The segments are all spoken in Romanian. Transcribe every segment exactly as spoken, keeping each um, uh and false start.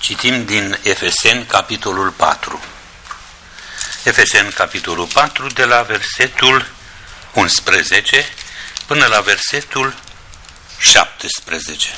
Citim din Efeseni, capitolul patru. Efeseni, capitolul patru, de la versetul unsprezece până la versetul șaptesprezece.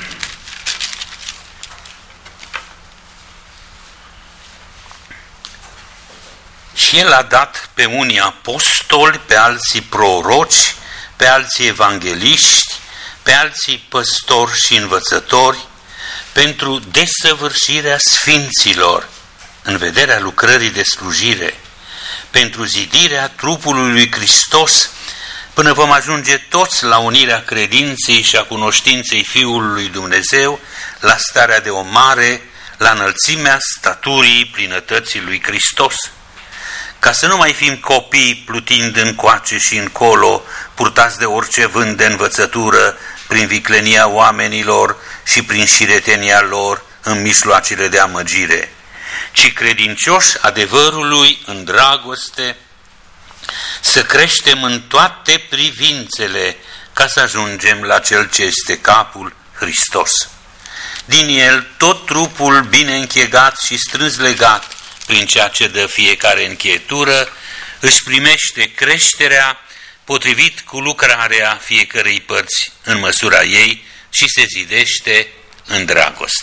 Și El a dat pe unii apostoli, pe alții proroci, pe alții evangeliști, pe alții păstori și învățători, pentru desăvârșirea sfinților, în vederea lucrării de slujire, pentru zidirea trupului lui Hristos, până vom ajunge toți la unirea credinței și a cunoștinței Fiului lui Dumnezeu, la starea de om mare, la înălțimea staturii plinătății lui Hristos, ca să nu mai fim copii plutind încoace și încolo, purtați de orice vânt de învățătură, prin viclenia oamenilor și prin șiretenia lor în mijloacele de amăgire, ci credincioși adevărului în dragoste, să creștem în toate privințele ca să ajungem la Cel ce este capul, Hristos. Din El tot trupul bine închegat și strâns legat prin ceea ce dă fiecare încheietură, își primește creșterea potrivit cu lucrarea fiecărei părți în măsura ei și se zidește în dragoste.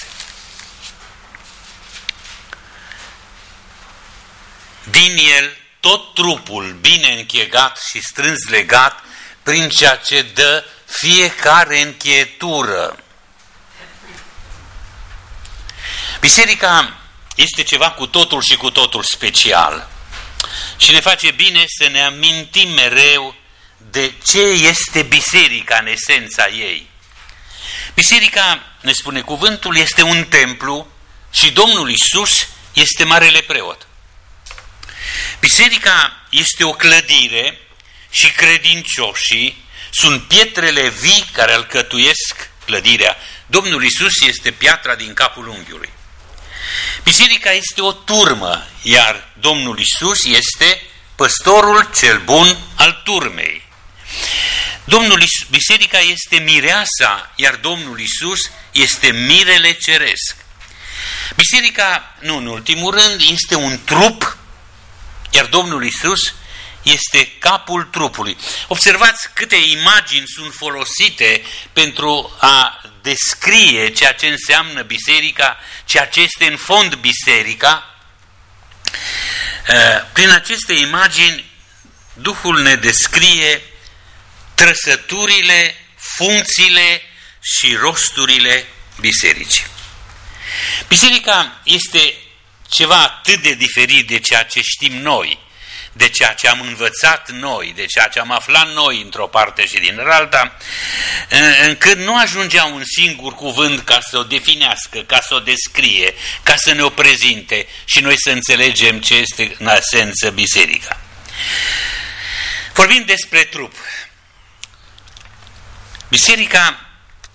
Din El tot trupul bine închegat și strâns legat prin ceea ce dă fiecare încheietură. Biserica este ceva cu totul și cu totul special și ne face bine să ne amintim mereu de ce este biserica în esența ei. Biserica, ne spune cuvântul, este un templu și Domnul Iisus este marele preot. Biserica este o clădire și credincioșii sunt pietrele vii care alcătuiesc clădirea. Domnul Iisus este piatra din capul unghiului. Biserica este o turmă, iar Domnul Iisus este păstorul cel bun al turmei. Domnul Iisus, biserica este mireasa, iar Domnul Iisus este mirele ceresc. Biserica, nu în ultimul rând, este un trup, iar Domnul Iisus este capul trupului. Observați câte imagini sunt folosite pentru a descrie ceea ce înseamnă biserica, ceea ce este în fond biserica. Prin aceste imagini, Duhul ne descrie trăsăturile, funcțiile și rosturile bisericii. Biserica este ceva atât de diferit de ceea ce știm noi, de ceea ce am învățat noi, de ceea ce am aflat noi într-o parte și din alta, încât nu ajungea un singur cuvânt ca să o definească, ca să o descrie, ca să ne o prezinte și noi să înțelegem ce este în esență biserica. Vorbim despre trup. Biserica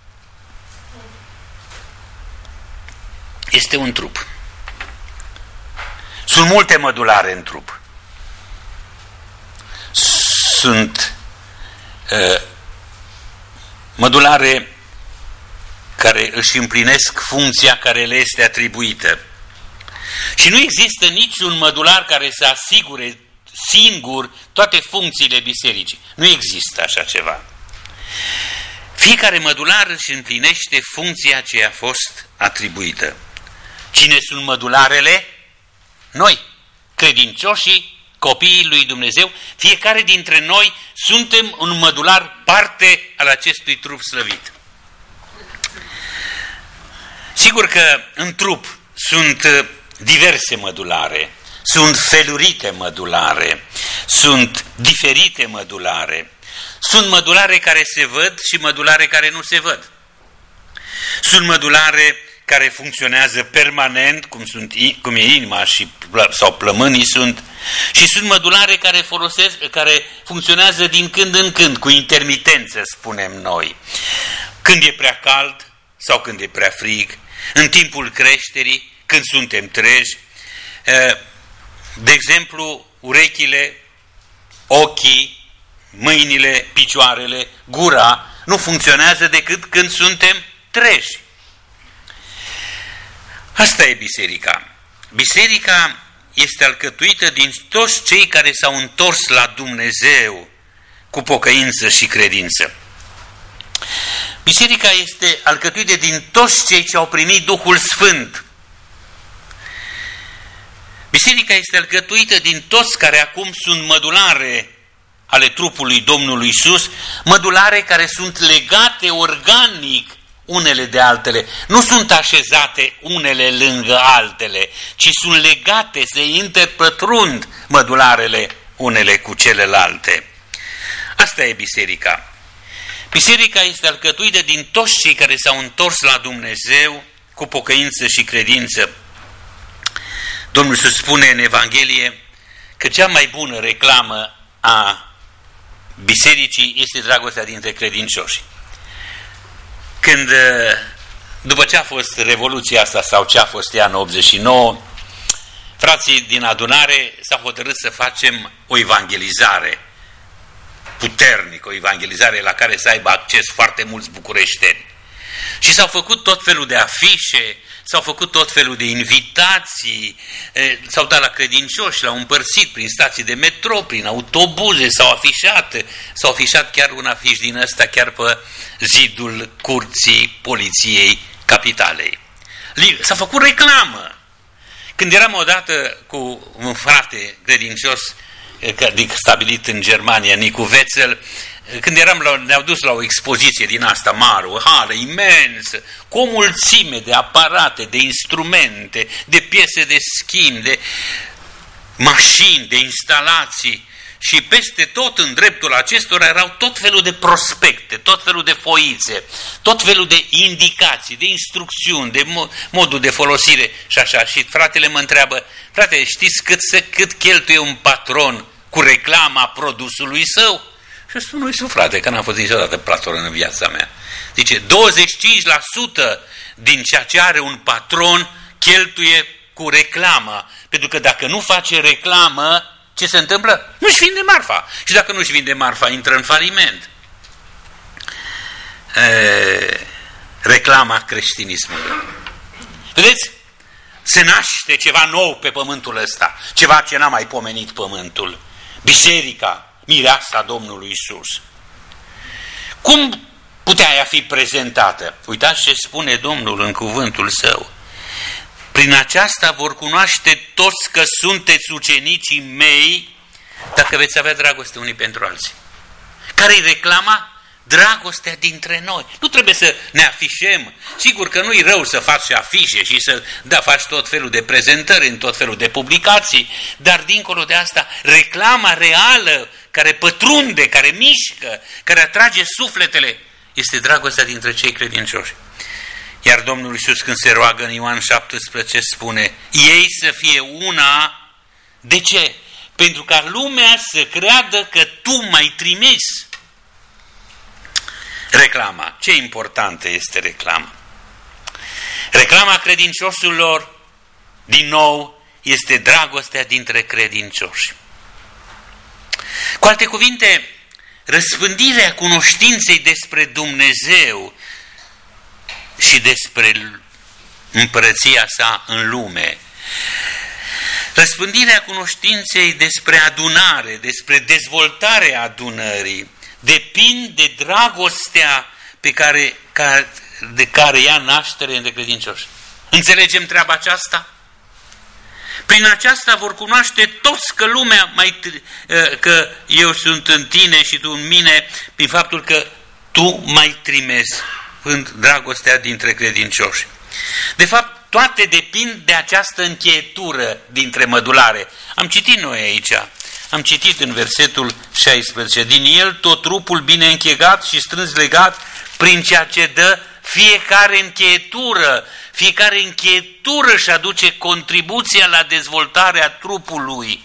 este un trup. Sunt multe mădulare în trup. Sunt uh, mădulare care își împlinesc funcția care le este atribuită. Și nu există niciun mădular care să asigure singur toate funcțiile bisericii. Nu există așa ceva. Fiecare mădular își împlinește funcția ce a fost atribuită. Cine sunt mădularele? Noi, credincioșii, copiii lui Dumnezeu, fiecare dintre noi suntem un mădular, parte al acestui trup slăvit. Sigur că în trup sunt diverse mădulare, sunt felurite mădulare, sunt diferite mădulare, sunt mădulare care se văd și mădulare care nu se văd. Sunt mădulare care funcționează permanent, cum, sunt, cum e inima și, sau plămânii sunt, și sunt mădulare care, folosesc, care funcționează din când în când, cu intermitență, spunem noi. Când e prea cald sau când e prea frig, în timpul creșterii, când suntem treji. De exemplu, urechile, ochii, mâinile, picioarele, gura, nu funcționează decât când suntem treji. Asta e biserica. Biserica este alcătuită din toți cei care s-au întors la Dumnezeu cu pocăință și credință. Biserica este alcătuită din toți cei ce au primit Duhul Sfânt. Biserica este alcătuită din toți care acum sunt mădulare ale trupului Domnului Iisus, mădulare care sunt legate organic unele de altele. Nu sunt așezate unele lângă altele, ci sunt legate, se interpătrund mădularele unele cu celelalte. Asta e biserica. Biserica este alcătuită din toți cei care s-au întors la Dumnezeu cu pocăință și credință. Domnul Iisus spune în Evanghelie că cea mai bună reclamă a bisericii este dragostea dintre credincioși. Când, după ce a fost revoluția asta sau ce a fost ea în optzeci și nouă, frații din adunare s-au hotărât să facem o evangelizare puternică, o evangelizare la care să aibă acces foarte mulți bucureșteni. Și s-au făcut tot felul de afișe, s-au făcut tot felul de invitații, s-au dat la credincioși, l-au împărțit prin stații de metro, prin autobuze, s-au afișat, s-au afișat chiar un afiș din ăsta chiar pe zidul curții poliției capitalei. S-a făcut reclamă. Când eram odată cu un frate credincios stabilit în Germania, Nicu Wetzel, când eram la, ne-au dus la o expoziție din asta mare, o hală imensă, cu o mulțime de aparate, de instrumente, de piese de schimb, de mașini, de instalații și peste tot în dreptul acestora erau tot felul de prospecte, tot felul de foițe, tot felul de indicații, de instrucțiuni, de modul de folosire și așa. Și fratele mă întreabă, frate, știți cât, să, cât cheltuie un patron cu reclama produsului său? Și spun, nu-i su, frate, că n-am fost niciodată patron în viața mea. Zice, douăzeci și cinci la sută din ceea ce are un patron cheltuie cu reclamă. Pentru că dacă nu face reclamă, ce se întâmplă? Nu-și vinde marfa. Și dacă nu-și vinde marfa, intră în faliment. E, reclama creștinismului. Vedeți? Se naște ceva nou pe pământul ăsta. Ceva ce n-a mai pomenit pământul. Biserica, mireasa Domnului Iisus. Cum putea ea fi prezentată? Uitați ce spune Domnul în cuvântul Său. Prin aceasta vor cunoaște toți că sunteți ucenicii mei dacă veți avea dragoste unii pentru alții. Care-i reclama? Dragostea dintre noi. Nu trebuie să ne afișem. Sigur că nu-i rău să faci afișe și să da, faci tot felul de prezentări în tot felul de publicații, dar dincolo de asta, reclama reală care pătrunde, care mișcă, care atrage sufletele, este dragostea dintre cei credincioși. Iar Domnul Iisus când se roagă în Ioan șaptesprezece spune, ei să fie una, de ce? Pentru ca lumea să creadă că tu m-ai trimis. Reclama. Ce importantă este reclama? Reclama credincioșilor, din nou, este dragostea dintre credincioși. Cu alte cuvinte, răspândirea cunoștinței despre Dumnezeu și despre împărăția sa în lume. Răspândirea cunoștinței despre adunare, despre dezvoltarea adunării, depind de dragostea pe care, de care ia naștere între credincioși. Înțelegem treaba aceasta? Prin aceasta vor cunoaște toți că lumea, mai, că eu sunt în tine și tu în mine, prin faptul că tu m-ai trimis, în dragostea dintre credincioși. De fapt, toate depind de această încheietură dintre mădulare. Am citit noi aici, am citit în versetul șaisprezece, din el tot trupul bine închegat și strâns legat prin ceea ce dă fiecare încheietură. Fiecare încheietură își aduce contribuția la dezvoltarea trupului.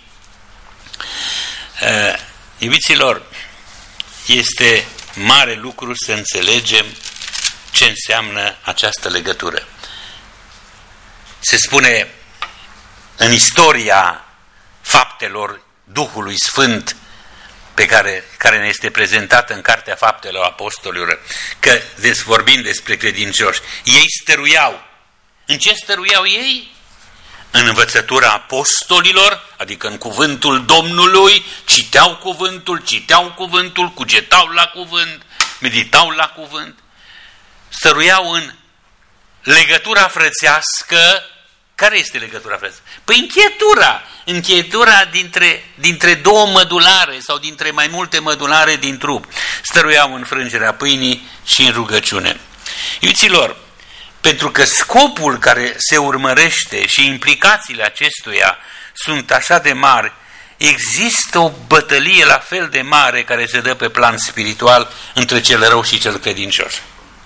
Uh, iubiților, este mare lucru să înțelegem ce înseamnă această legătură. Se spune în istoria faptelor Duhului Sfânt pe care, care ne este prezentată în Cartea Faptelor Apostolilor, că des, vorbind despre credincioși, ei stăruiau În ce stăruiau ei? În învățătura apostolilor, adică în cuvântul Domnului, citeau cuvântul, citeau cuvântul, cugetau la cuvânt, meditau la cuvânt, stăruiau în legătura frățească. Care este legătura frățească? Păi încheietura, încheietura dintre, dintre două mădulare sau dintre mai multe mădulare din trup. Stăruiau în frângerea pâinii și în rugăciune. Iuților, pentru că scopul care se urmărește și implicațiile acestuia sunt așa de mari, există o bătălie la fel de mare care se dă pe plan spiritual între cel rău și cel credincios.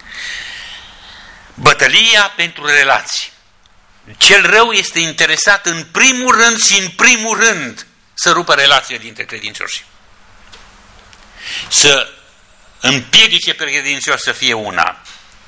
Bătălia pentru relații. Cel rău este interesat în primul rând și în primul rând să rupă relația dintre credincioși. Să împiedice pe credincioși să fie una.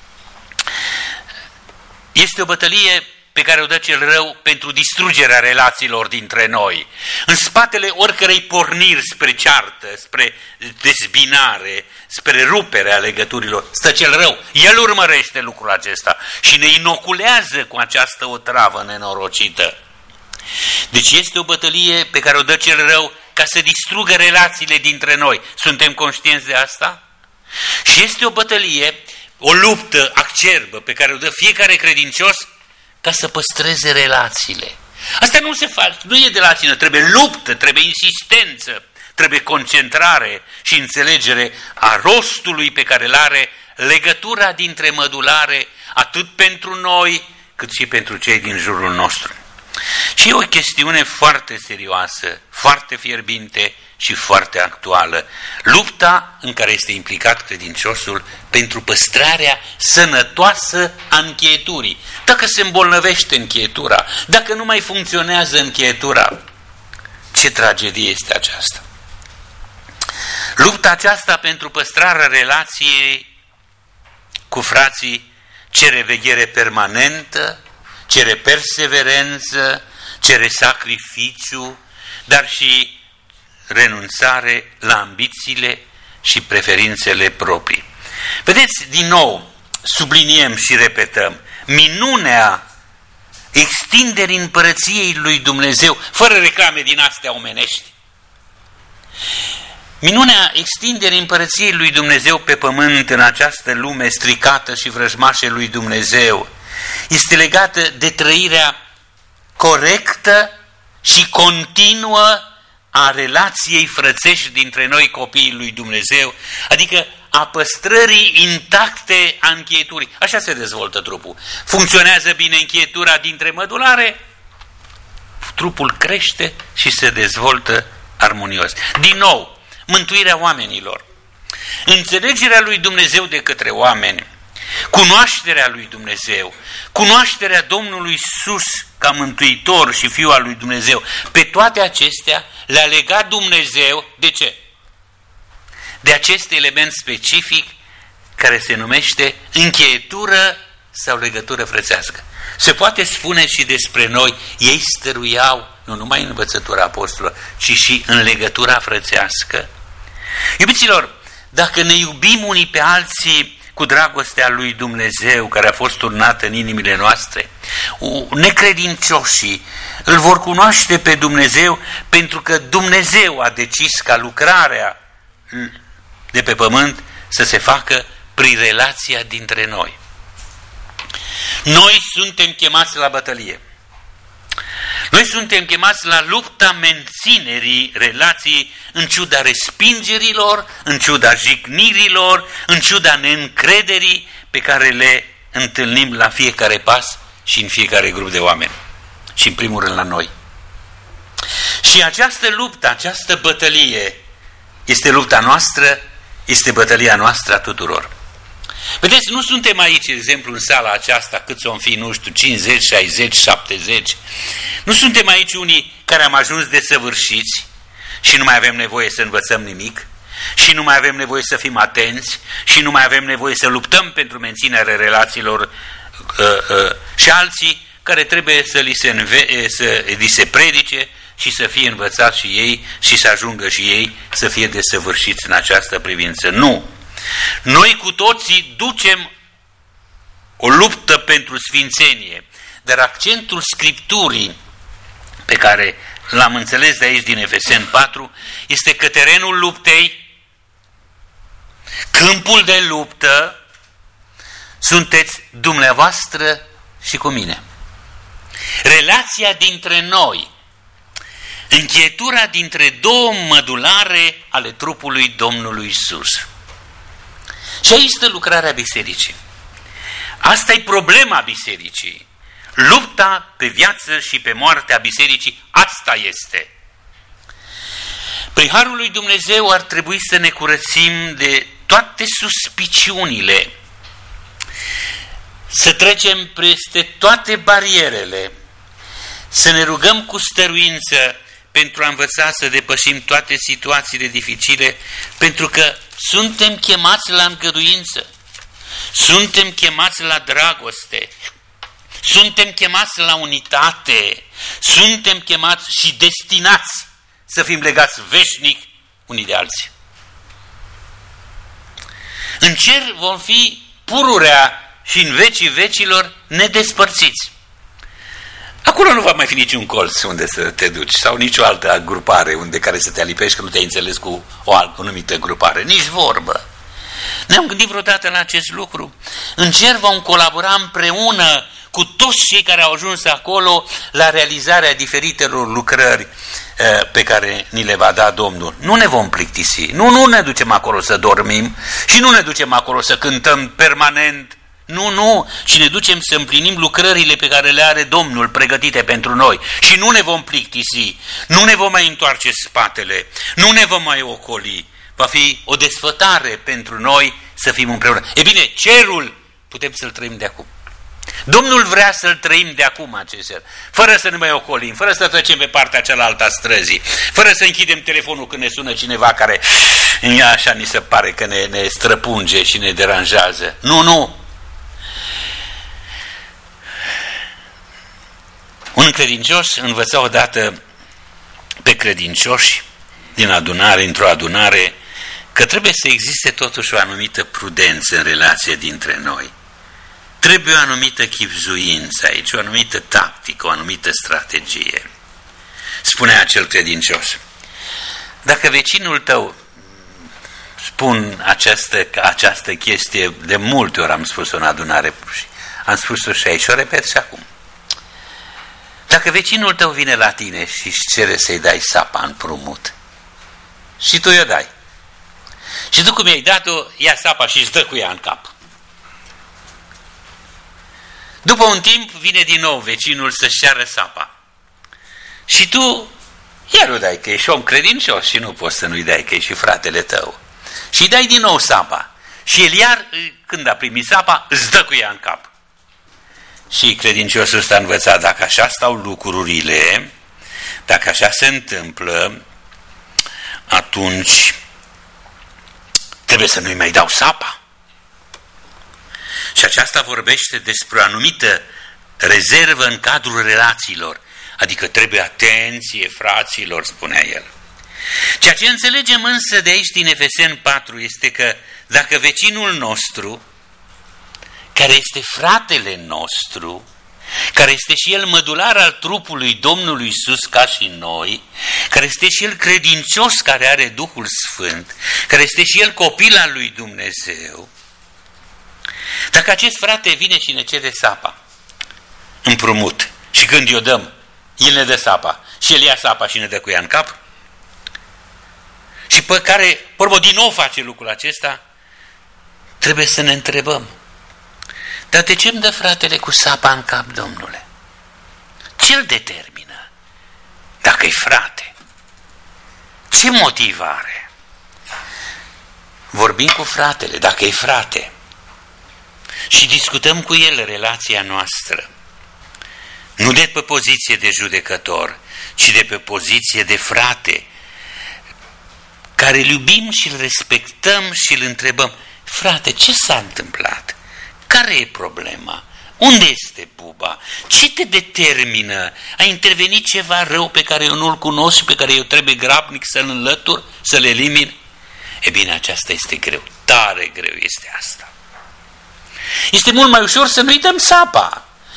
Este o bătălie pe care o dă cel rău pentru distrugerea relațiilor dintre noi. În spatele oricărei porniri spre ceartă, spre dezbinare, spre ruperea legăturilor, stă cel rău. El urmărește lucrul acesta și ne inoculează cu această otravă nenorocită. Deci este o bătălie pe care o dă cel rău ca să distrugă relațiile dintre noi. Suntem conștienți de asta? Și este o bătălie, o luptă acerbă pe care o dă fiecare credincios ca să păstreze relațiile. Asta nu se face, nu e de la sine, trebuie luptă, trebuie insistență, trebuie concentrare și înțelegere a rostului pe care îl are legătura dintre mădulare, atât pentru noi, cât și pentru cei din jurul nostru. Și e o chestiune foarte serioasă, foarte fierbinte și foarte actuală. Lupta în care este implicat credinciosul pentru păstrarea sănătoasă a încheieturii. Dacă se îmbolnăvește încheietura, dacă nu mai funcționează încheietura, ce tragedie este aceasta? Lupta aceasta pentru păstrarea relației cu frații cere veghere permanentă, cere perseverență, cere sacrificiu, dar și renunțare la ambițiile și preferințele proprii. Vedeți, din nou, subliniem și repetăm, minunea extinderii împărăției lui Dumnezeu, fără reclame din astea omenești. Minunea extinderii împărăției lui Dumnezeu pe pământ în această lume stricată și vrăjmașă lui Dumnezeu este legată de trăirea corectă și continuă a relației frățești dintre noi copiii lui Dumnezeu, adică a păstrării intacte a încheieturii. Așa se dezvoltă trupul. Funcționează bine încheietura dintre mădulare, trupul crește și se dezvoltă armonios. Din nou, mântuirea oamenilor, înțelegerea lui Dumnezeu de către oameni, cunoașterea lui Dumnezeu, cunoașterea Domnului Iisus ca mântuitor și Fiul al lui Dumnezeu, pe toate acestea le-a legat Dumnezeu. De ce? De acest element specific care se numește încheietură sau legătură frățească. Se poate spune și despre noi, ei stăruiau nu numai în învățătura apostolilor, ci și în legătura frățească. Iubiților, dacă ne iubim unii pe alții cu dragostea lui Dumnezeu care a fost turnată în inimile noastre, necredincioșii îl vor cunoaște pe Dumnezeu pentru că Dumnezeu a decis ca lucrarea de pe pământ să se facă prin relația dintre noi. Noi suntem chemați la bătălie. Noi suntem chemați la lupta menținerii relației în ciuda respingerilor, în ciuda jignirilor, în ciuda neîncrederii pe care le întâlnim la fiecare pas și în fiecare grup de oameni. Și în primul rând la noi. Și această luptă, această bătălie este lupta noastră, este bătălia noastră a tuturor. Vedeți, nu suntem aici, de exemplu, în sala aceasta, cât o fi, nu știu, cincizeci, șaizeci, șaptezeci. Nu suntem aici unii care am ajuns desăvârșiți și nu mai avem nevoie să învățăm nimic și nu mai avem nevoie să fim atenți și nu mai avem nevoie să luptăm pentru menținerea relațiilor uh, uh, și alții care trebuie să li se, înve- să li se predice și să fie învățați și ei și să ajungă și ei să fie desăvârșiți în această privință. Nu! Noi cu toții ducem o luptă pentru sfințenie, dar accentul Scripturii pe care l-am înțeles de aici din Efeseni patru este că terenul luptei, câmpul de luptă, sunteți dumneavoastră și cu mine. Relația dintre noi, încheietura dintre două mădulare ale trupului Domnului Iisus. Și aici stă lucrarea bisericii. Asta e problema bisericii. Lupta pe viață și pe moarte a bisericii, asta este. Prin harul lui Dumnezeu ar trebui să ne curățim de toate suspiciunile, să trecem peste toate barierele, să ne rugăm cu stăruință pentru a învăța să depășim toate situațiile dificile, pentru că suntem chemați la îngăduință, suntem chemați la dragoste, suntem chemați la unitate, suntem chemați și destinați să fim legați veșnic unii de alții. În cer vom fi pururea și în vecii vecilor nedespărțiți. Acolo nu va mai fi niciun colț unde să te duci sau nicio altă grupare unde care să te alipești că nu te-ai înțeles cu o altă anumită grupare, nici vorbă. Ne-am gândit vreodată la acest lucru? În cer vom colabora împreună cu toți cei care au ajuns acolo la realizarea diferitelor lucrări pe care ni le va da Domnul. Nu ne vom plictisi, nu, nu ne ducem acolo să dormim și nu ne ducem acolo să cântăm permanent. Nu, nu, și ne ducem să împlinim lucrările pe care le are Domnul pregătite pentru noi și nu ne vom plictisi, nu ne vom mai întoarce spatele, nu ne vom mai ocoli. Va fi o desfătare pentru noi să fim împreună. E bine, cerul putem să-l trăim de acum. Domnul vrea să-l trăim de acum acest cer, fără să ne mai ocolim, fără să trecem pe partea cealaltă a străzii, fără să închidem telefonul când ne sună cineva care așa ni se pare că ne, ne străpunge și ne deranjează. Nu, nu. Un credincios învăța odată pe credincioși din adunare, într-o adunare, că trebuie să existe totuși o anumită prudență în relație dintre noi. Trebuie o anumită chibzuință aici, o anumită tactică, o anumită strategie. Spunea acel credincios, dacă vecinul tău, spun această, această chestie, de multe ori am spus-o în adunare, am spus-o și aici și o repet și acum. Dacă vecinul tău vine la tine și își cere să-i dai sapa în prumut și tu i-o dai și tu cum i-ai dat-o, ia sapa și își dă cu ea în cap. După un timp vine din nou vecinul să-și ceară sapa și tu iar o dai, că ești om credincios și nu poți să nu-i dai, că e și fratele tău. Și îi dai din nou sapa și el iar, când a primit sapa, îți dă cu ea în cap. Și credinciosul ăsta a învățat, dacă așa stau lucrurile, dacă așa se întâmplă, atunci trebuie să nu-i mai dau sapa. Și aceasta vorbește despre o anumită rezervă în cadrul relațiilor, adică trebuie atenție, fraților, spunea el. Ceea ce înțelegem însă de aici din Efeseni patru este că dacă vecinul nostru, care este fratele nostru, care este și el mădular al trupului Domnului Iisus ca și noi, care este și el credincios, care are Duhul Sfânt, care este și el copil al lui Dumnezeu, dacă acest frate vine și ne cere sapa, împrumut, și când i-o dăm, el ne dă sapa și el ia sapa și ne dă cu ea în cap, și pe care, pormă, din nou face lucrul acesta, trebuie să ne întrebăm, dar de ce îmi dă fratele cu sapa în cap, Domnule? Ce-l determină? Dacă-i frate, ce motiv are? Vorbim cu fratele, dacă e frate, și discutăm cu el relația noastră, nu de pe poziție de judecător, ci de pe poziție de frate, care îl iubim și îl respectăm și îl întrebăm, frate, ce s-a întâmplat? Care e problema? Unde este buba? Ce te determină? A intervenit ceva rău pe care eu nu-l cunosc și pe care eu trebuie grabnic să-l înlătur, să-l elimin? E bine, aceasta este greu, tare greu este asta. Este mult mai ușor să nu-i dăm sapa,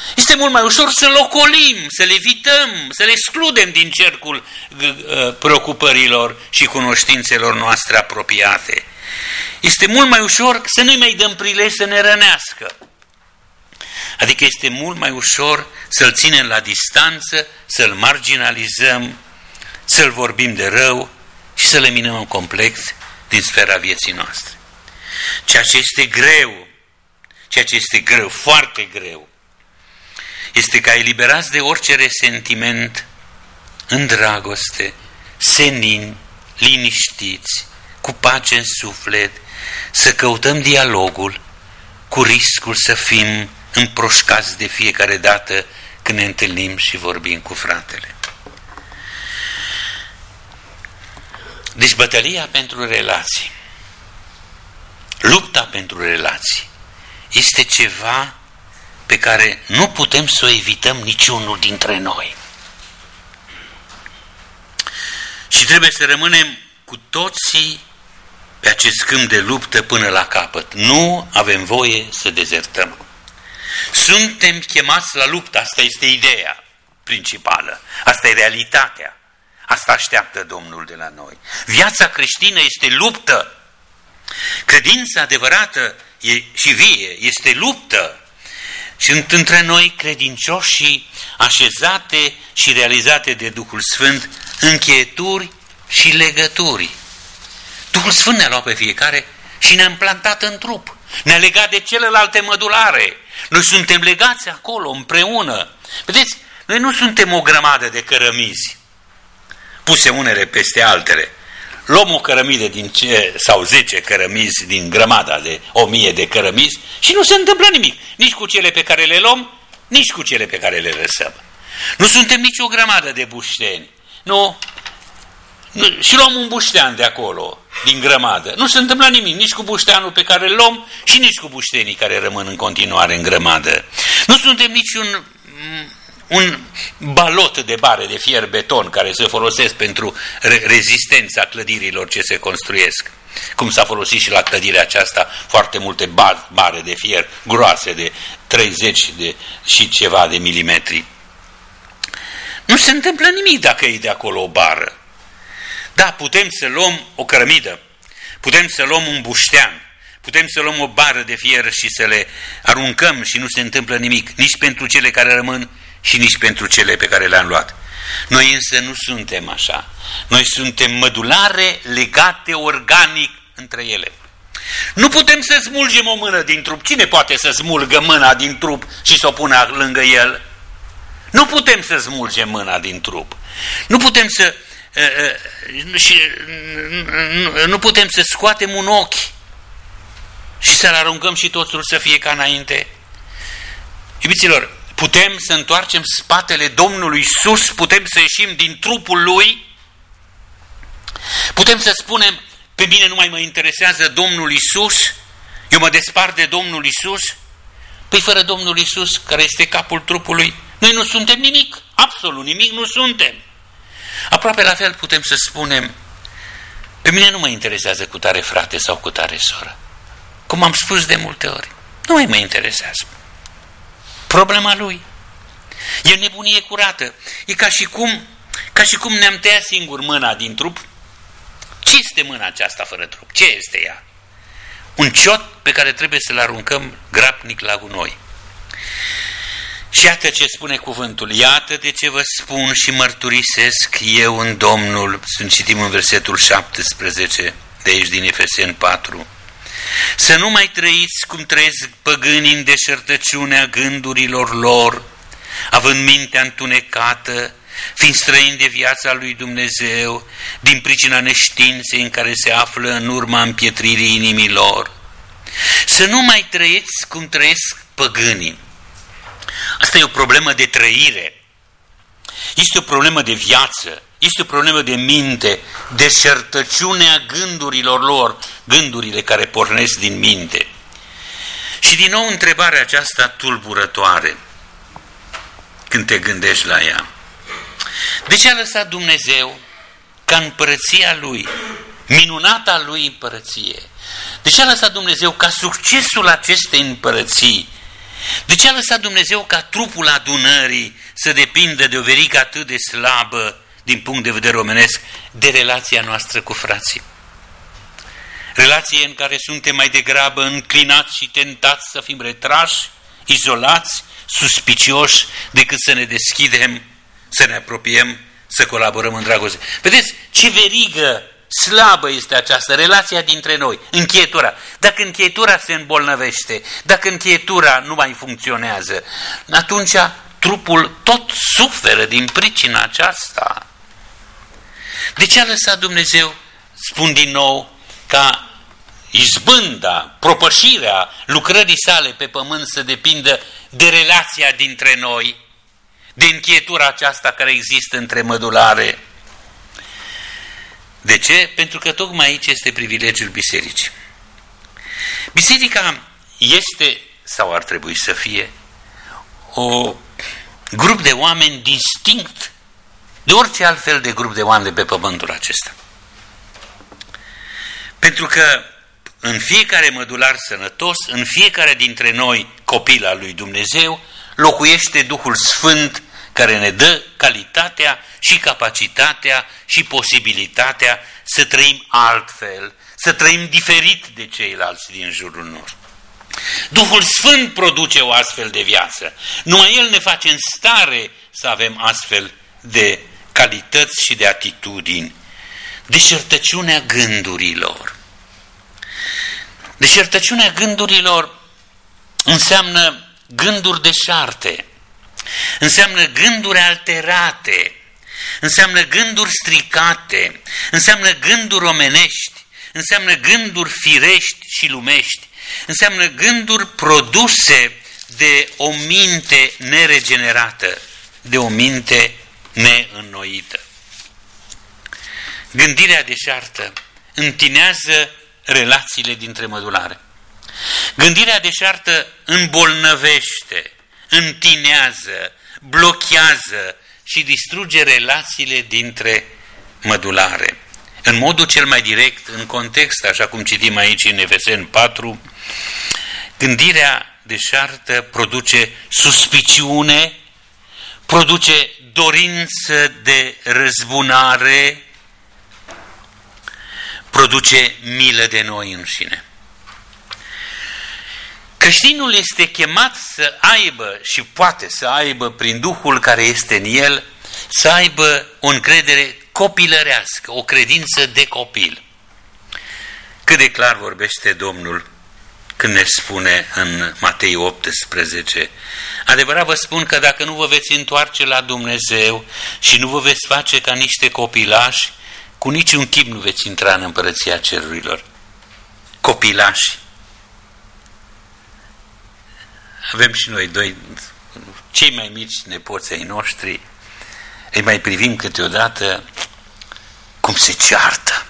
Este mult mai ușor să-l ocolim, să-l evităm, să-l excludem din cercul preocupărilor și cunoștințelor noastre apropiate. Este mult mai ușor să nu-i mai dăm prilej să ne rănească. Adică este mult mai ușor să-l ținem la distanță, să-l marginalizăm, să-l vorbim de rău și să-l eliminăm complet din sfera vieții noastre. Ceea ce este greu, ceea ce este greu, foarte greu, este ca eliberați de orice resentiment, în dragoste, senini, liniștiți, cu pace în suflet, să căutăm dialogul, cu riscul să fim împroșcați de fiecare dată când ne întâlnim și vorbim cu fratele. Deci bătălia pentru relații, lupta pentru relații, este ceva pe care nu putem să o evităm niciunul dintre noi. Și trebuie să rămânem cu toții pe acest câmp de luptă până la capăt. Nu avem voie să dezertăm. Suntem chemați la luptă, asta este ideea principală, asta e realitatea, asta așteaptă Domnul de la noi. Viața creștină este luptă, credința adevărată și vie este luptă. Sunt între noi credincioși așezate și realizate de Duhul Sfânt încheieturi și legături. Duhul Sfânt ne-a luat pe fiecare și ne-a implantat în trup. Ne-a legat de celelalte mădulare. Noi suntem legați acolo, împreună. Vedeți, noi nu suntem o grămadă de cărămizi puse unele peste altele. Luăm o cărămidă din ce, sau zece cărămizi din grămada de o mie de cărămizi și nu se întâmplă nimic. Nici cu cele pe care le luăm, nici cu cele pe care le lăsăm. Nu suntem nici o grămadă de bușteni. Nu. nu. Și luăm un buștean de acolo, din grămadă. Nu se întâmplă nimic, nici cu bușteanul pe care îl luăm și nici cu buștenii care rămân în continuare în grămadă. Nu suntem nici un... un balot de bare de fier beton care se folosesc pentru rezistența clădirilor ce se construiesc. Cum s-a folosit și la clădirea aceasta foarte multe bare de fier groase de treizeci de și ceva de milimetri. Nu se întâmplă nimic dacă e de acolo o bară. Da, putem să luăm o cărămidă, putem să luăm un buștean, putem să luăm o bară de fier și să le aruncăm și nu se întâmplă nimic, nici pentru cele care rămân și nici pentru cele pe care le-am luat. Noi însă nu suntem așa. Noi suntem mădulare legate organic între ele. Nu putem să smulgem o mână din trup. Cine poate să smulgă mâna din trup și să o pună lângă el? Nu putem să smulgem mâna din trup. Nu putem să și nu putem să scoatem un ochi și să-l aruncăm și totul să fie ca înainte. Iubiților, putem să întoarcem spatele Domnului Iisus, putem să ieșim din trupul Lui, putem să spunem, pe mine nu mai mă interesează Domnul Iisus, eu mă despart de Domnul Iisus. Păi fără Domnul Iisus, care este capul trupului, noi nu suntem nimic, absolut nimic nu suntem. Aproape la fel putem să spunem, pe mine nu mă interesează cu tare frate sau cu tare soră. Cum am spus de multe ori, nu mai mă interesează. Problema lui. E nebunie curată. E ca și cum, ca și cum ne-am tăiat singur mâna din trup. Ce este mâna aceasta fără trup? Ce este ea? Un ciot pe care trebuie să-l aruncăm grabnic la gunoi. Și iată ce spune cuvântul. Iată de ce vă spun și mărturisesc eu în Domnul. Sunt citim în versetul șaptesprezece, de aici din Efeseni patru. Să nu mai trăiți cum trăiesc păgânii în deșertăciunea gândurilor lor, având mintea întunecată, fiind străini de viața lui Dumnezeu, din pricina neștiinței în care se află în urma împietririi inimilor. Să nu mai trăiți cum trăiesc păgânii. Asta e o problemă de trăire. Este o problemă de viață. Este o problemă de minte, deșertăciunea gândurilor lor, gândurile care pornesc din minte. Și din nou întrebarea aceasta tulburătoare, când te gândești la ea. De ce a lăsat Dumnezeu ca împărăția Lui, minunata Lui împărăție, de ce a lăsat Dumnezeu ca succesul acestei împărății De ce a lăsat Dumnezeu ca trupul adunării să depindă de o verigă atât de slabă, din punct de vedere omenesc, de relația noastră cu frații? Relație în care suntem mai degrabă înclinați și tentați să fim retrași, izolați, suspicioși, decât să ne deschidem, să ne apropiem, să colaborăm în dragoste. Vedeți ce verigă slabă este această relația dintre noi, încheietura. Dacă încheietura se îmbolnăvește, dacă încheietura nu mai funcționează, atunci trupul tot suferă din pricina aceasta. De ce a lăsat Dumnezeu, spun din nou, ca izbânda, propășirea lucrării sale pe pământ să depindă de relația dintre noi, de încheietura aceasta care există între mădulare? De ce? Pentru că tocmai aici este privilegiul bisericii. Biserica este, sau ar trebui să fie, o grup de oameni distinct de orice altfel de grup de oameni de pe pământul acesta. Pentru că în fiecare mădular sănătos, în fiecare dintre noi, copil al lui Dumnezeu, locuiește Duhul Sfânt, care ne dă calitatea și capacitatea și posibilitatea să trăim altfel, să trăim diferit de ceilalți din jurul nostru. Duhul Sfânt produce o astfel de viață. Numai El ne face în stare să avem astfel de calități și de atitudini. Deșertăciunea gândurilor. Deșertăciunea gândurilor înseamnă gânduri deșarte, înseamnă gânduri alterate, înseamnă gânduri stricate, înseamnă gânduri omenești, înseamnă gânduri firești și lumești, înseamnă gânduri produse de o minte neregenerată, de o minte neînnoită. Gândirea deșartă întinează relațiile dintre mădulare. Gândirea deșartă îmbolnăvește, întinează, blochează și distruge relațiile dintre mădulare. În modul cel mai direct, în context, așa cum citim aici în Efeseni patru, gândirea deșartă produce suspiciune, produce dorință de răzbunare, produce milă de noi înșine. Creștinul este chemat să aibă și poate să aibă prin Duhul care este în el, să aibă o încredere copilărească, o credință de copil. Cât de clar vorbește Domnul când ne spune în Matei optsprezece, adevărat vă spun că dacă nu vă veți întoarce la Dumnezeu și nu vă veți face ca niște copilași, cu niciun chip nu veți intra în împărăția cerurilor. Copilași. Avem și noi doi, cei mai mici nepoți ai noștri, îi mai privim câteodată cum se ceartă,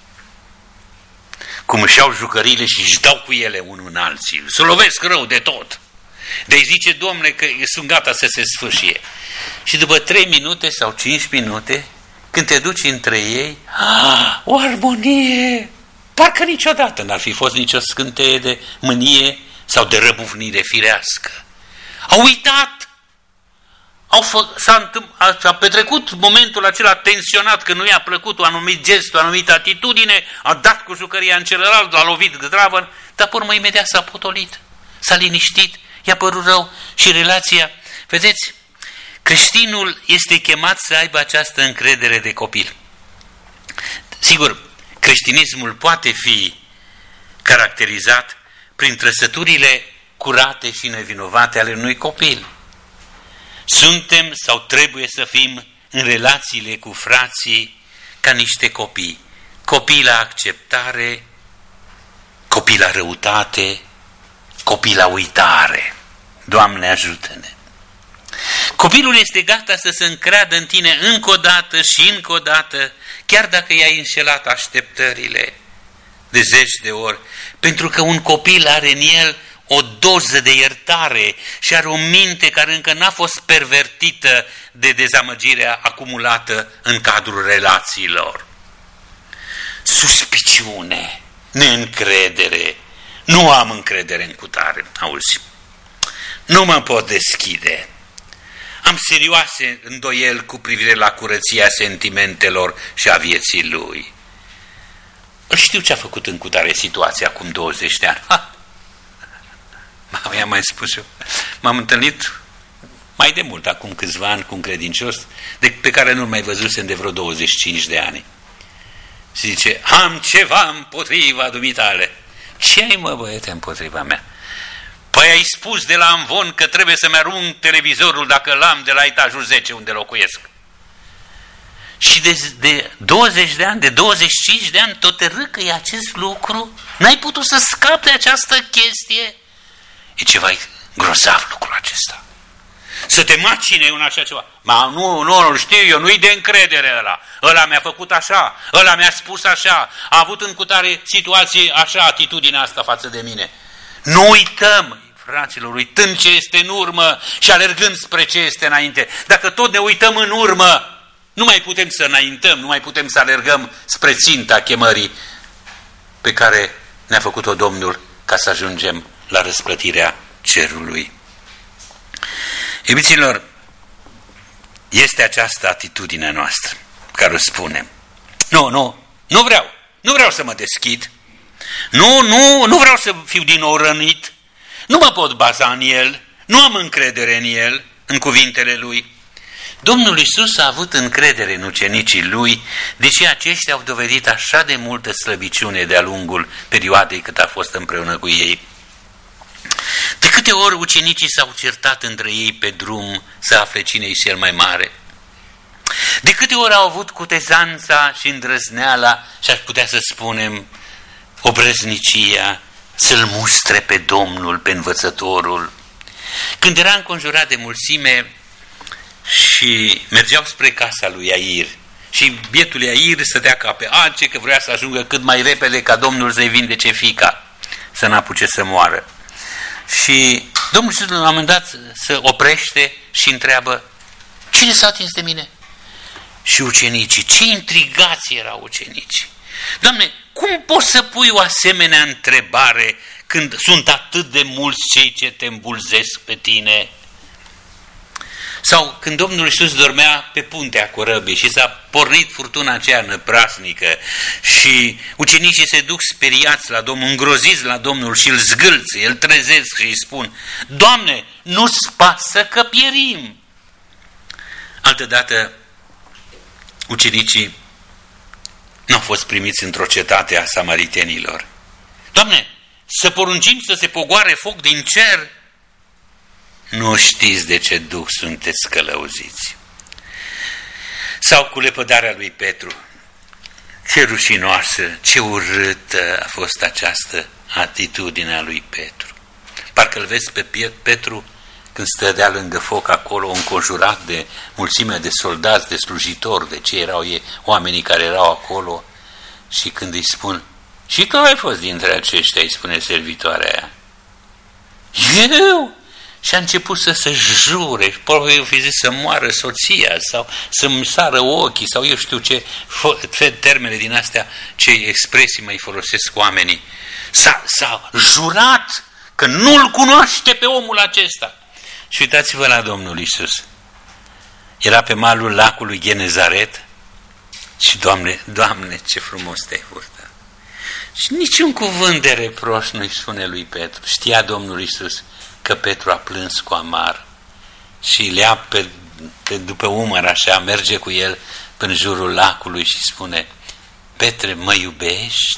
cum își iau jucăriile și își dau cu ele unul în alții, se lovesc rău de tot. De-i zice, Domnule, că sunt gata să se sfâșie. Și după trei minute sau cinci minute, când te duci între ei, ah, o armonie! Parcă niciodată n-ar fi fost nicio scânteie de mânie sau de răbufnire firească. Au uitat! Au fă, s-a, s-a petrecut momentul acela tensionat, că nu i-a plăcut un anumit gest, o anumită atitudine, a dat cu jucăria în celălalt, l-a lovit zdravă, dar pe urmă imediat s-a potolit, s-a liniștit, i-a părut rău și relația. Vedeți, creștinul este chemat să aibă această încredere de copil. Sigur, creștinismul poate fi caracterizat prin trăsăturile curate și nevinovate ale unui copil. Suntem sau trebuie să fim în relațiile cu frații ca niște copii. Copii la acceptare, copii la răutate, copii la uitare. Doamne, ajută-ne! Copilul este gata să se încreadă în tine încă o dată și încă o dată, chiar dacă i-ai înșelat așteptările de zeci de ori, pentru că un copil are în el o doză de iertare și are o minte care încă n-a fost pervertită de dezamăgirea acumulată în cadrul relațiilor. Suspiciune, neîncredere, nu am încredere în cutare, auzi. nu mă pot deschide. Am serioase îndoieli cu privire la curăția sentimentelor și a vieții lui. Îl știu ce a făcut în cutare situație acum douăzeci de ani. Ha! I-am mai spus eu. M-am întâlnit mai de mult, acum câțiva ani, cu un credincios, de, pe care nu-l mai văzusem de vreo douăzeci și cinci de ani. Și zice, am ceva împotriva dumitale. Ce ai, mă, băiete, împotriva mea? Păi ai spus de la amvon că trebuie să-mi arunc televizorul dacă l-am de la etajul zece unde locuiesc. Și de, de douăzeci de ani, de douăzeci și cinci de ani, tot te râcăi acest lucru? N-ai putut să scapi de această chestie? E ceva grozav lucrul acesta. Să te macine un așa ceva. Ma, nu, nu, nu știu eu, nu-i de încredere ăla. Ăla mi-a făcut așa, ăla mi-a spus așa, a avut în cutare situație așa atitudinea asta față de mine. Nu uităm, fraților, uitând ce este în urmă și alergând spre ce este înainte. Dacă tot ne uităm în urmă, nu mai putem să înaintăm, nu mai putem să alergăm spre ținta chemării pe care ne-a făcut-o Domnul ca să ajungem la răsplătirea cerului. Iubiților, este această atitudine noastră care o spunem. Nu, nu, nu vreau, nu vreau să mă deschid. Nu, nu, nu vreau să fiu din nou rănit. Nu mă pot baza în el, nu am încredere în el, în cuvintele lui. Domnul Iisus a avut încredere în ucenicii lui, deși aceștia au dovedit așa de multă slăbiciune de-a lungul perioadei cât a fost împreună cu ei. De câte ori ucenicii s-au certat între ei pe drum să afle cine e cel mai mare? De câte ori au avut cutezanța și îndrăzneala și aș putea să spunem obrăznicia să-l mustre pe Domnul, pe învățătorul? Când era înconjurat de mulțime și mergeau spre casa lui Iair și bietul Iair stătea ca pe ace că vrea să ajungă cât mai repede ca Domnul să-i vindece fiica, să n-apuce să moară. Și Domnul Iisus la un moment dat se oprește și întreabă, cine s-a atins de mine? Și ucenicii, ce intrigați erau ucenicii! Doamne, cum poți să pui o asemenea întrebare când sunt atât de mulți cei ce te îmbulzesc pe tine? Sau când Domnul Iisus dormea pe puntea corăbii și s-a pornit furtuna aceea năprasnică și ucenicii se duc speriați la Domnul, îngroziți la Domnul și îl zgâlță, îl trezesc și îi spun, Doamne, nu-ți pasă că pierim? Altădată, ucenicii nu au fost primiți într-o cetate a samaritenilor. Doamne, să poruncim să se pogoare foc din cer? Nu știți de ce duh sunteți călăuziți. Sau cu lepădarea lui Petru. Ce rușinoasă, ce urâtă a fost această atitudine a lui Petru. Parcă îl vezi pe Petru când stădea lângă foc acolo, înconjurat de mulțime de soldați, de slujitori, de ce erau ei, oamenii care erau acolo, și când îi spun, și că ai fost dintre aceștia, îi spune servitoarea aia. Eu? Și a început să se jure, probabil fi zis să moară soția sau să-mi sară ochii sau eu știu ce termene din astea, ce expresii mai folosesc oamenii. S-a, s-a jurat că nu-l cunoaște pe omul acesta. Și uitați-vă la Domnul Iisus. Era pe malul lacului Genezaret și Doamne, Doamne, ce frumos te-ai purtat. Și niciun cuvânt de reproș nu-i spune lui Petru. Știa Domnul Iisus că Petru a plâns cu amar și le ia pe, pe, după umăr așa, merge cu el până în jurul lacului și spune, Petre, mă iubești?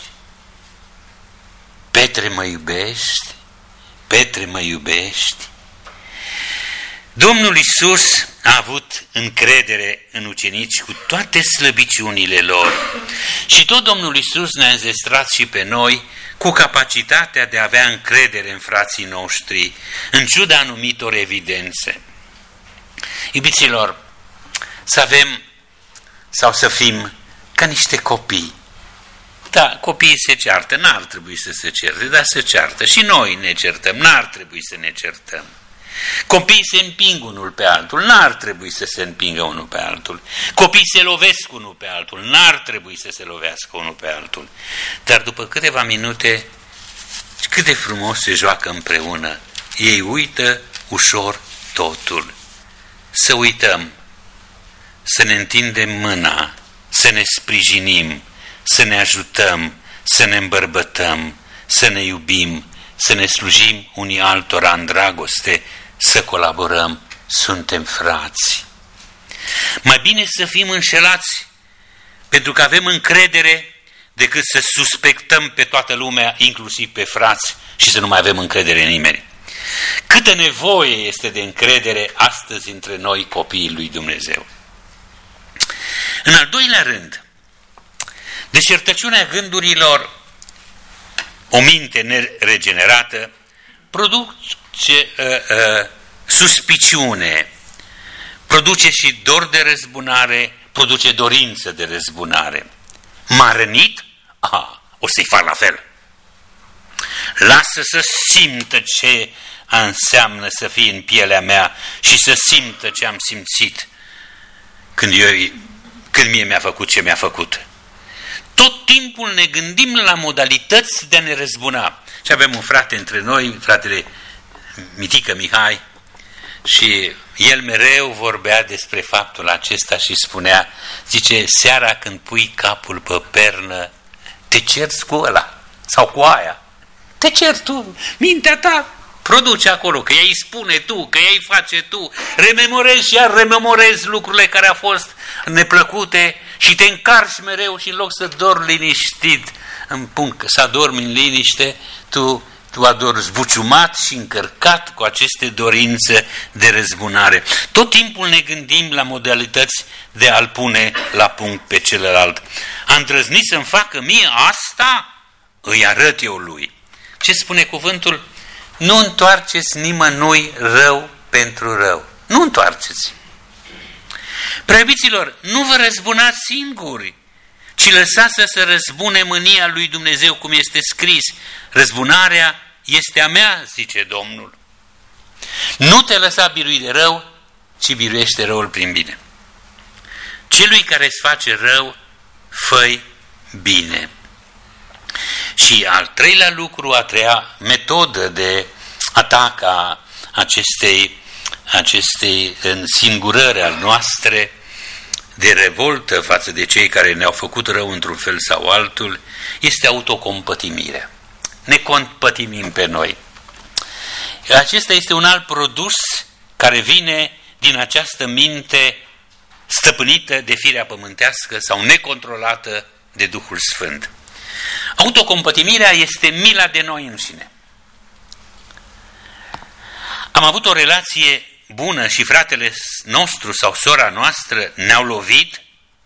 Petre, mă iubești? Petre, mă iubești? Domnul Iisus a avut încredere în ucenici cu toate slăbiciunile lor și tot Domnul Iisus ne-a înzestrat și pe noi cu capacitatea de a avea încredere în frații noștri, în ciuda anumitor evidențe. Iubiților, să avem sau să fim ca niște copii. Da, copiii se ceartă, n-ar trebui să se certe, dar se ceartă. Și noi ne certăm, n-ar trebui să ne certăm. Copiii se împing unul pe altul, n-ar trebui să se împingă unul pe altul. Copiii se lovesc unul pe altul, n-ar trebui să se lovească unul pe altul. Dar după câteva minute, cât de frumos se joacă împreună. Ei uită ușor totul. Să uităm, să ne întindem mâna, să ne sprijinim, să ne ajutăm, să ne îmbărbătăm, să ne iubim, să ne slujim unii altora în dragoste, să colaborăm, suntem frați. Mai bine să fim înșelați, pentru că avem încredere, decât să suspectăm pe toată lumea, inclusiv pe frați, și să nu mai avem încredere în nimeni. Câtă nevoie este de încredere astăzi între noi, copiii lui Dumnezeu. În al doilea rând, deșertăciunea gândurilor, o minte neregenerată, produce uh, uh, suspiciune, produce și dor de răzbunare, produce dorință de răzbunare. M-a rănit? Aha, o să-i fac la fel. Lasă să simtă ce înseamnă să fie în pielea mea și să simtă ce am simțit când, eu, când mie mi-a făcut ce mi-a făcut. Tot timpul ne gândim la modalități de a ne răzbuna. Și avem un frate între noi, fratele Mitică Mihai, și el mereu vorbea despre faptul acesta și spunea, zice, seara când pui capul pe pernă, te cerți cu ăla sau cu aia. Te ceri tu, mintea ta produce acolo, că ea îi spune tu, că ea îi face tu, rememorezi și iar rememorezi lucrurile care au fost neplăcute și te încarci mereu și în loc să dormi liniștit, îmi pun că să adormi în liniște, tu, tu adormi zbuciumat și încărcat cu aceste dorințe de răzbunare. Tot timpul ne gândim la modalități de a-l pune la punct pe celălalt. A îndrăznit să-mi facă mie asta? Îi arăt eu lui. Ce spune cuvântul? Nu întoarceți nimănui rău pentru rău. Nu întoarceți. Preiubiților, nu vă răzbunați singuri, ci lăsați să se răzbune mânia lui Dumnezeu, cum este scris. Răzbunarea este a mea, zice Domnul. Nu te lăsa birui de rău, ci biruiește răul prin bine. Celui care îți face rău, fă-i bine. Și al treilea lucru, a treia metodă de atac a acestei, acestei însingurări al noastre, de revoltă față de cei care ne-au făcut rău într-un fel sau altul, este autocompătimirea. Ne compătimim pe noi. Acesta este un alt produs care vine din această minte stăpânită de firea pământească sau necontrolată de Duhul Sfânt. Autocompătimirea este mila de noi înșine. Am avut o relație bună și fratele nostru sau sora noastră ne-au lovit.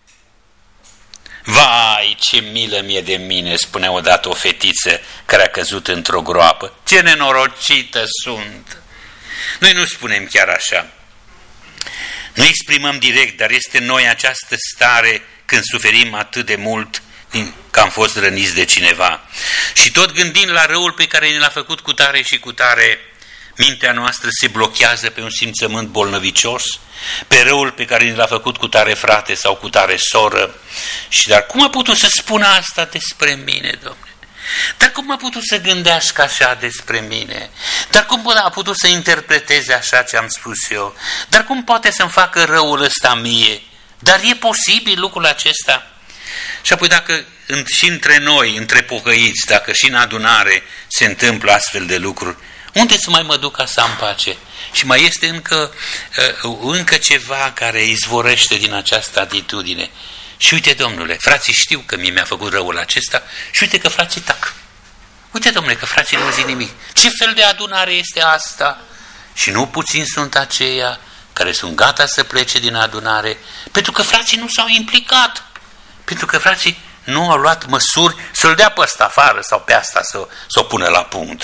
Vai, ce milă mie de mine, spunea odată o fetiță care a căzut într-o groapă. Ce nenorocită sunt! Noi nu spunem chiar așa. Nu exprimăm direct, dar este în noi această stare când suferim atât de mult că am fost răniți de cineva. Și tot gândind la răul pe care ne l-a făcut cu tare și cu tare, mintea noastră se blochează pe un simțământ bolnăvicios, pe răul pe care ne l-a făcut cu tare frate sau cu tare soră. Și dar cum a putut să spună asta despre mine, Domnule? Dar cum a putut să gândească așa despre mine? Dar cum a putut să interpreteze așa ce am spus eu? Dar cum poate să-mi facă răul ăsta mie? Dar e posibil lucrul acesta? Și apoi dacă și între noi, între pocăiți, dacă și în adunare se întâmplă astfel de lucruri, unde să mai mă duc ca să am pace? Și mai este încă, încă ceva care izvorăște din această atitudine. Și uite, Domnule, frații știu că mie mi-a făcut răul acesta și uite că frații tac. Uite, Domnule, că frații nu zic nimic. Ce fel de adunare este asta? Și nu puțin sunt aceia care sunt gata să plece din adunare, pentru că frații nu s-au implicat, pentru că frații nu au luat măsuri să-l dea pe ăsta afară sau pe asta să, să o pună la punct.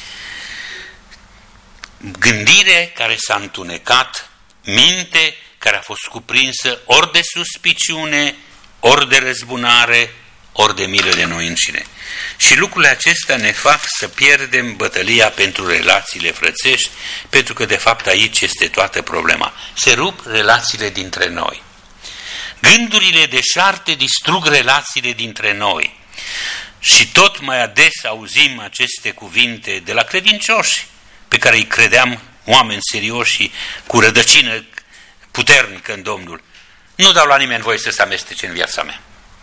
Gândire care s-a întunecat, minte care a fost cuprinsă ori de suspiciune, ori de răzbunare, ori de milă de noi înșine. Și lucrurile acestea ne fac să pierdem bătălia pentru relațiile frățești, pentru că de fapt aici este toată problema. Se rup relațiile dintre noi. Gândurile deșarte distrug relațiile dintre noi. Și tot mai ades auzim aceste cuvinte de la credincioși pe care îi credeam oameni serioși și cu rădăcină puternică în Domnul, nu dau la nimeni voie să se amestece în viața mea.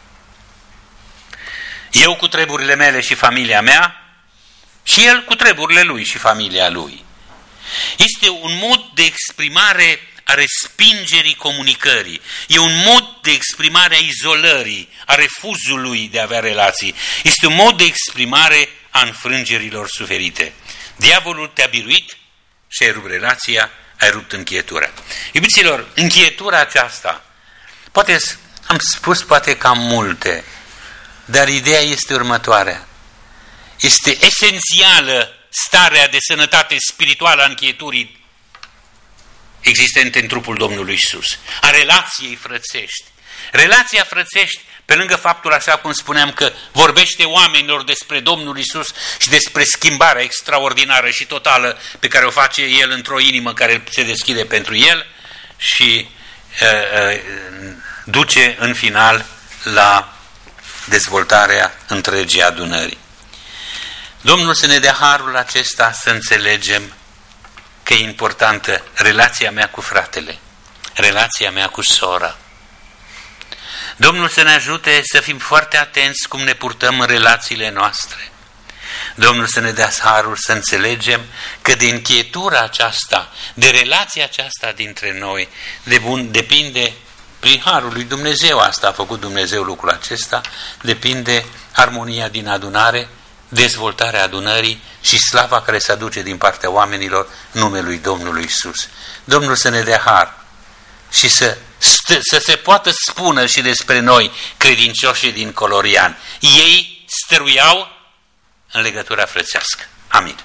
Eu cu treburile mele și familia mea și el cu treburile lui și familia lui. Este un mod de exprimare a respingerii comunicării. E un mod de exprimare a izolării, a refuzului de a avea relații. Este un mod de exprimare a înfrângerilor suferite. Diavolul te-a biruit și ai rupt relația, ai rupt încheietura. Iubiților, încheietura aceasta, poate am spus poate cam multe, dar ideea este următoarea. Este esențială starea de sănătate spirituală a încheieturii existente în trupul Domnului Iisus, a relației frățești. Relația frățești, pe lângă faptul, așa cum spuneam, că vorbește oamenilor despre Domnul Iisus și despre schimbarea extraordinară și totală pe care o face El într-o inimă care se deschide pentru El și uh, uh, duce în final la dezvoltarea întregii adunări. Domnul să ne dea harul acesta să înțelegem că e importantă relația mea cu fratele, relația mea cu sora. Domnul să ne ajute să fim foarte atenți cum ne purtăm în relațiile noastre. Domnul să ne dea harul să înțelegem că de încheietura aceasta, de relația aceasta dintre noi, de bun, depinde, prin harul lui Dumnezeu, asta a făcut Dumnezeu lucrul acesta, depinde armonia din adunare, dezvoltarea adunării și slava care se aduce din partea oamenilor numelui Domnului Iisus. Domnul să ne dea har și să, să se poată spune și despre noi, credincioșii din Colorian. Ei stăruiau în legătura frățească. Amin.